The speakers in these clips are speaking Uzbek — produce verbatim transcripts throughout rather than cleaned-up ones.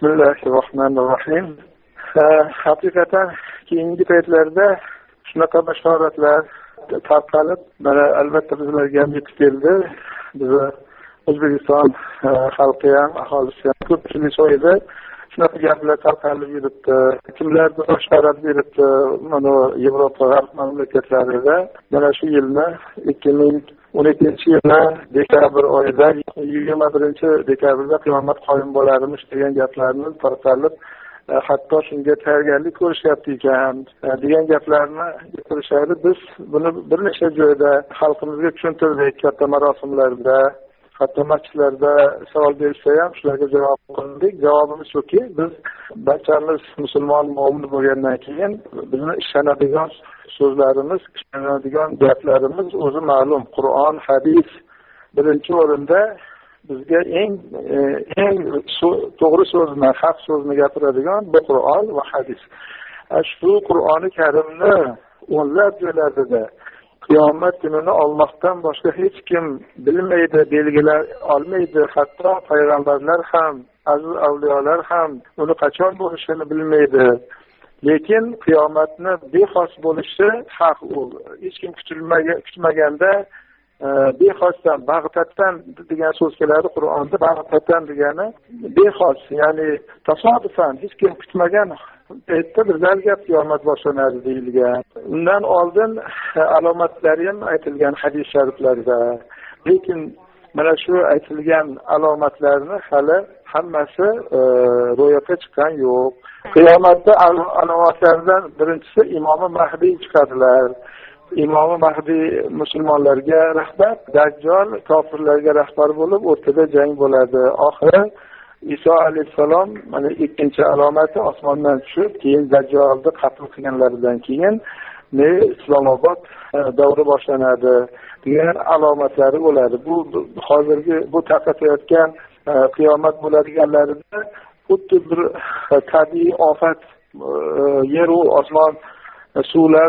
Bismillahirrohmanirrohim. Haqiqatan keyingi paytlarda shunaqa bashoratlar tarqalib, mana albatta bizlarga ham yetib keldi. Biz O'zbekiston xalqi ham, aholisi ham ko'pchilik joyda shunaqa gaplar tarqalib yuribdi. Kimlardir bashorat beribdi, mana Yevropa g'arb mamlakatlarida mana shu yilni ikki ming o'n ikkinchi yilda dekabr oyida yigirma birinchi dekabrda qiyomat qoyim bo'larmish degan gaplarni tarqalib, hatto shunga tayyorgarlik ko'rishyapti ekan degan gaplarni gapirishadi. Biz buni bir necha joyda xalqimizga tushuntirdik, katta marosimlarda, hatto masjidlarda savol berishsa ham shularga javob qildik. Javobimiz shuki, biz barchamiz musulmon mo'min bo'lgandan keyin bizni ishonadigan so'zlarimiz, ishonadigan gaplarimiz o'zi ma'lum. Qur'on, hadis birinchi o'rinda bizga eng eng to'g'ri so'zni, haq so'zni gapiradigan bu Qur'on va hadis. Shu Qur'oni Karimni o'nlab joylarda qiyomat kunini Allohdan boshqa hech kim bilmaydi, belgilar olmaydi. Hatto payg'ambarlar ham, aziz avliyolar ham uni qachon bo'lishini bilmaydi. Lekin qiyomatni bexos bo'lishi haq. U hech kim kutmaganda bexosdan, bag'tatdan degan so'z keladi Qur'onda. Bag'tatdan degani bexos, ya'ni tasodifan, hech kim kutmagan paytda birgalga qiyomat boshlanadi deyilgan. Undan oldin alomatlari ham aytilgan hadis shariflarda. Lekin mana shu aytilgan alomatlarni hali hammasi ro'yobga chiqqan yo'q. Qiyomatda alomatlardan birinchisi Imomi Mahdiy chiqadilar. Imomi Mahdiy musulmonlarga rahbar, Dajjal kofirlarga rahbar bo'lib, o'rtada jang bo'ladi. Oxiri Iso alayhissalom mana ikkinchi alomati osmondan tushib, keyin Dajjalni qatl qilganlaridan keyin ne Islomobod davri boshlanadi degan alomatlari bo'ladi. Bu hozirgi bu tarqatayotgan qiyomat bo'ladiganlarida xuddi bir tabiiy ofat, yer u osmon, suvlar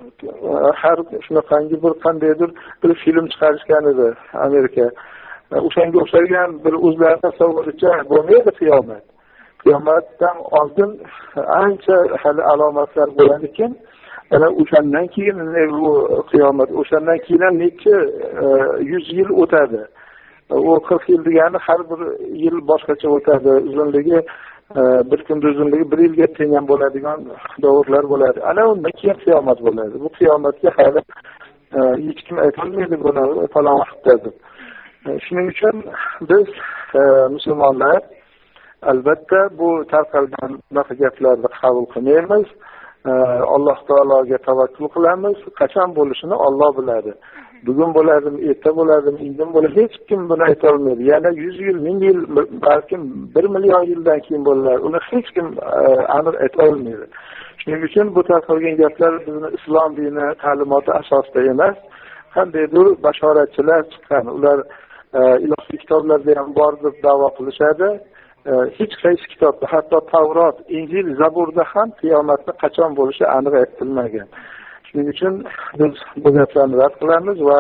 har shunaqangi bir qandaydir bir film chiqarishgan edi Amerika. O'shanga o'xshagan bir o'zlari tasavvuricha bo'lmaydi qiyomat. Qiyomatdan oldin ancha hali alomatlar bo'ladi ekan. Ana o'shandan keyin bu qiyomat, o'shandan keyin necha yuz yil o'tadi. U qirq yil degani har bir yil boshqacha o'tadi. Uzunligi bir kunda uzunligi bir yilga teng ham bo'ladigan davrlar bo'ladi. Ana undan keyin qiyomat bo'ladi. Bu qiyomatga hali hech kim aytolmaydi buni falon vaqtda deb. Shuning uchun biz musulmonlar albatta bu tarqalgan bunaqa gaplarni qabul qilmaymiz. Alloh taologa tavakkul qilamiz. Qachon bo'lishini Alloh biladi. Bugun bo'ladimi, erta bo'ladimi, indin bo'ladi, hech kim buni ayta olmaydi. Yana yuz yil, ming yil, balkim bir million yildan keyin bo'lar. Uni hech kim aniq ayta olmaydi. Shuning uchun bu tarqalgan gaplar bizni islom dini ta'limoti asosida emas. Qandaydir bashoratchilar chiqqan, ular ilohiy kitoblarda ham bor deb da'vo qilishadi. Hech qaysi kitobda, hatto Tavrot, Injil, Zaburda ham qiyomatning qachon bo'lishi aniq aytilmagan. Shuning uchun biz bu gaplarni rad qilamiz va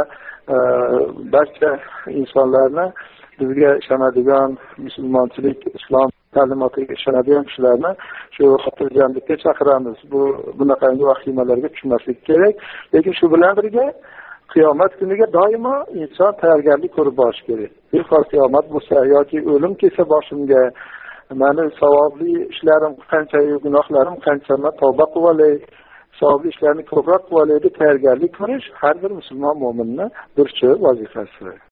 barcha insonlarni, bizga ishonadigan, musulmonchilik, islom ta'limotiga ishonadigan kishilarni shu xotirjamlikka chaqiramiz. Bu bunaqangi vahimalarga tushmaslik kerak. Lekin shu bilan birga qiyomat kuniga doimo inson tayyorgarlik ko'rib borishi kerak. Bexos qiyomat bo'lsa yoki o'lim kelsa boshimga, meni savobli ishlarim qancha, gunohlarim qancha, tavba qilib olay, savobli ishlarni ko'proq qilib olay deb tayyorgarlik ko'rish har bir musulmon mo'minning burchi, vazifasi.